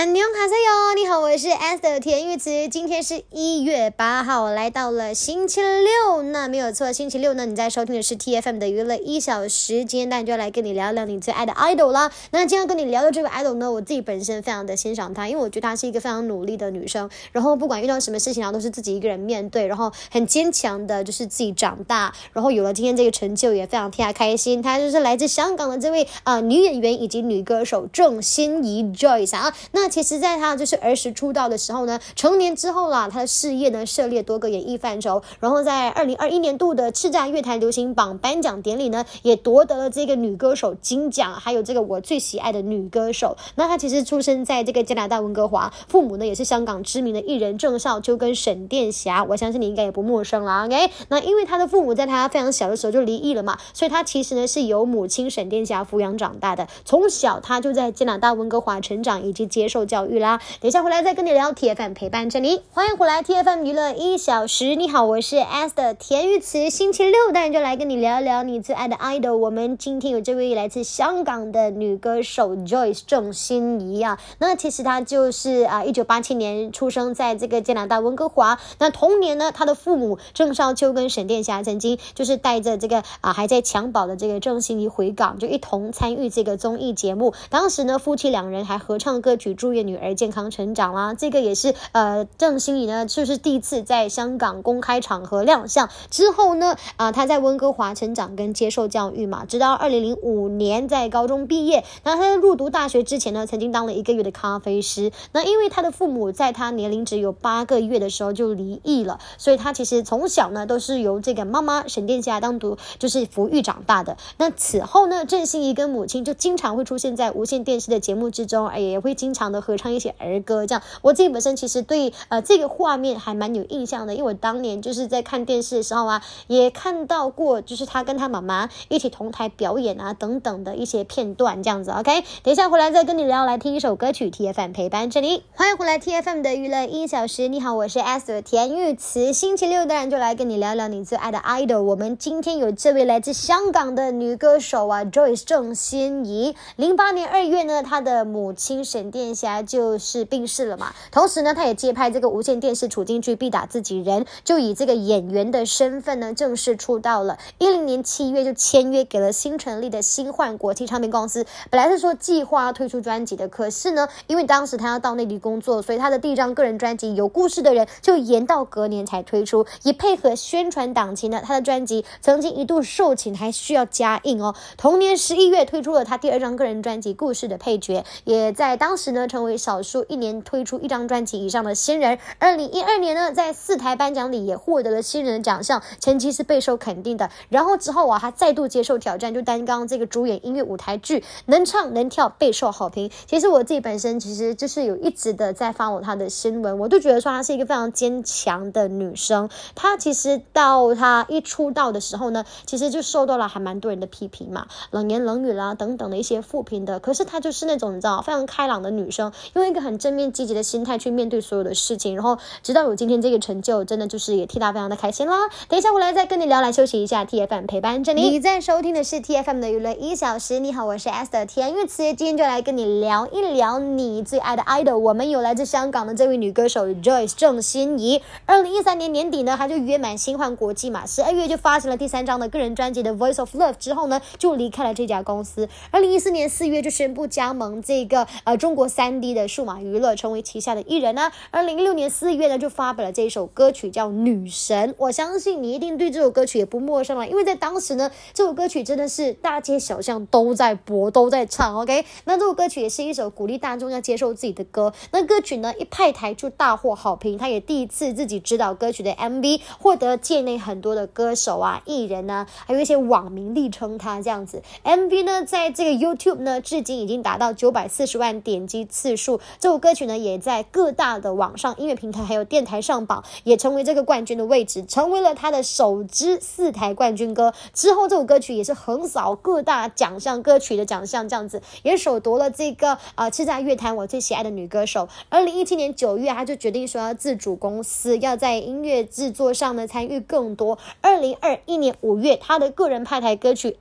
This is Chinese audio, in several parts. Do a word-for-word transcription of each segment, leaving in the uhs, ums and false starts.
安妞哈塞哟，你好，我是 Esther 田玉慈。今天是一月八号，来到了星期六，那没有错，星期六呢，你在收听的是 T F M 的娱乐一小时。今天当然就要来跟你聊聊你最爱的 idol 啦。那今天要跟你聊的这个 idol 呢，我自己本身非常的欣赏她，因为我觉得她是一个非常努力的女生，然后不管遇到什么事情啊，都是自己一个人面对，然后很坚强的，就是自己长大，然后有了今天这个成就，也非常替她开心。她就是来自香港的这位啊、呃、女演员以及女歌手郑欣宜 Joyce 啊。那其实在她就是儿时出道的时候呢，成年之后啦，她的事业呢涉猎多个演艺范畴，然后在二零二一年度的叱咤乐坛流行榜颁奖典礼呢，也夺得了这个女歌手金奖，还有这个我最喜爱的女歌手。那她其实出生在这个加拿大温哥华，父母呢也是香港知名的艺人郑少秋跟沈殿霞，我相信你应该也不陌生啦 OK。 那因为她的父母在她非常小的时候就离异了嘛，所以她其实呢是由母亲沈殿霞抚养长大的，从小她就在加拿大温哥华成长以及接受教育啦。等一下回来再跟你聊 T F M 陪伴着你，欢迎回来 T F M 娱乐一小时。你好，我是 Esther 田玉慈。星期六当然就来跟你聊一聊你最爱的 idol。 我们今天有这位来自香港的女歌手 Joyce 郑欣宜啊。那其实她就是啊一九八七年出生在这个加拿大温哥华。那同年呢，她的父母郑少秋跟沈殿霞曾经就是带着这个啊还在襁褓的这个郑欣宜回港，就一同参与这个综艺节目。当时呢，夫妻两人还合唱歌曲祝愿女儿健康成长啦。这个也是呃郑欣宜呢就是第一次在香港公开场合亮相。之后呢啊、呃、她在温哥华成长跟接受教育嘛，直到二零零五年在高中毕业。那她在入读大学之前呢，曾经当了一个月的咖啡师。那因为她的父母在她年龄只有八个月的时候就离异了，所以她其实从小呢都是由这个妈妈沈殿霞当独就是抚育长大的。那此后呢，郑欣宜跟母亲就经常会出现在无线电视的节目之中，也会经常的合唱一些儿歌这样。我自己本身其实对呃这个画面还蛮有印象的，因为我当年就是在看电视的时候啊，也看到过就是她跟她妈妈一起同台表演啊等等的一些片段这样子。 OK， 等一下回来再跟你聊，来听一首歌曲 T F M 陪伴着你。欢迎回来 T F M 的娱乐一小时。你好，我是 Esther 田玉慈。星期六当然就来跟你聊聊你最爱的 idol。 我们今天有这位来自香港的女歌手啊 Joyce 郑欣宜。零八年二月呢，她的母亲沈殿霞就是病逝了嘛，同时呢她也接拍这个无线电视处境剧必打自己人，就以这个演员的身份呢正式出道了。一零年七月就签约给了新成立的新幻国际唱片公司。本来是说计划要推出专辑的，可是呢因为当时她要到内地工作，所以她的第一张个人专辑有故事的人就延到隔年才推出。也配合宣传档期呢，她的专辑曾经一度售罄还需要加印哦。同年十一月推出了她第二张个人专辑故事的配角，也在当时呢成为少数一年推出一张专辑以上的新人。二零一二年呢，在四台颁奖礼也获得了新人的奖项，成绩是备受肯定的。然后之后啊，他再度接受挑战，就担纲这个主演音乐舞台剧，能唱能跳，备受好评。其实我自己本身其实就是有一直的在follow他的新闻，我就觉得说她是一个非常坚强的女生。她其实到她一出道的时候呢，其实就受到了还蛮多人的批评嘛，冷言冷语啦等等的一些负评的。可是她就是那种你知道非常开朗的女生，用一个很正面积极的心态去面对所有的事情，然后直到有今天这个成就，真的就是也替她非常的开心啦。等一下回来再跟你聊，来休息一下。 T F M 陪伴着你，你在收听的是 T F M 的娱乐一小时。你好，我是 Esther 田玉慈。今天就来跟你聊一聊你最爱的 idol。 我们有来自香港的这位女歌手 Joyce 郑欣宜。二零一三年年底呢，她就约满新幻国际嘛，十二月就发行了第三张的个人专辑的 Voice of Love 之后呢，就离开了这家公司。二零一四年四月就宣布加盟这个呃中国 三 D 的数码娱乐，成为旗下的艺人啊。二零一六年四月呢，就发表了这一首歌曲叫女神。我相信你一定对这首歌曲也不陌生了，因为在当时呢，这首歌曲真的是大街小巷都在播都在唱 OK。 那这首歌曲也是一首鼓励大众要接受自己的歌。那歌曲呢一派台就大获好评，他也第一次自己指导歌曲的 M V， 获得界内很多的歌手啊艺人啊还有一些网民力称他这样子。 M V 呢在这个 YouTube 呢至今已经达到九百四十万点击次数。这首歌曲呢也在各大的网上音乐平台还有电台上榜，也成为这个冠军的位置，成为了他的首支四台冠军歌。之后这首歌曲也是横扫各大奖项歌曲的奖项这样子，也首夺了这个呃叱咤乐坛我最喜爱的女歌手。二零一七年九月他就决定说要自主公司，要在音乐制作上呢参与更多。二零二一年五月他的个人派台歌曲 At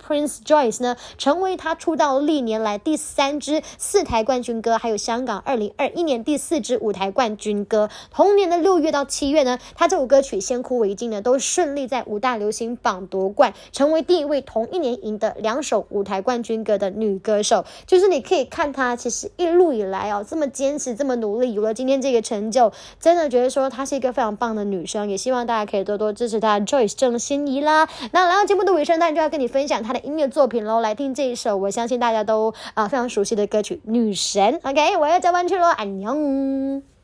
Prince Joyce 呢，成为他出道历年来第三支四台冠军歌，还有香港二零二一年第四支五台冠军歌。同年的六月到七月呢，他这首歌曲《先哭为敬》呢，都顺利在五大流行榜夺冠，成为第一位同一年赢得两首五台冠军歌的女歌手。就是你可以看她其实一路以来哦，这么坚持，这么努力，有了今天这个成就，真的觉得说她是一个非常棒的女生，也希望大家可以多多支持她 Joyce 郑欣宜啦。那来到节目的尾声，当然就要跟你分享她的音乐作品咯，来听这一首我相信大家都啊、呃、非常熟悉的歌曲《女神》。OK， 我要加班去咯，安妞。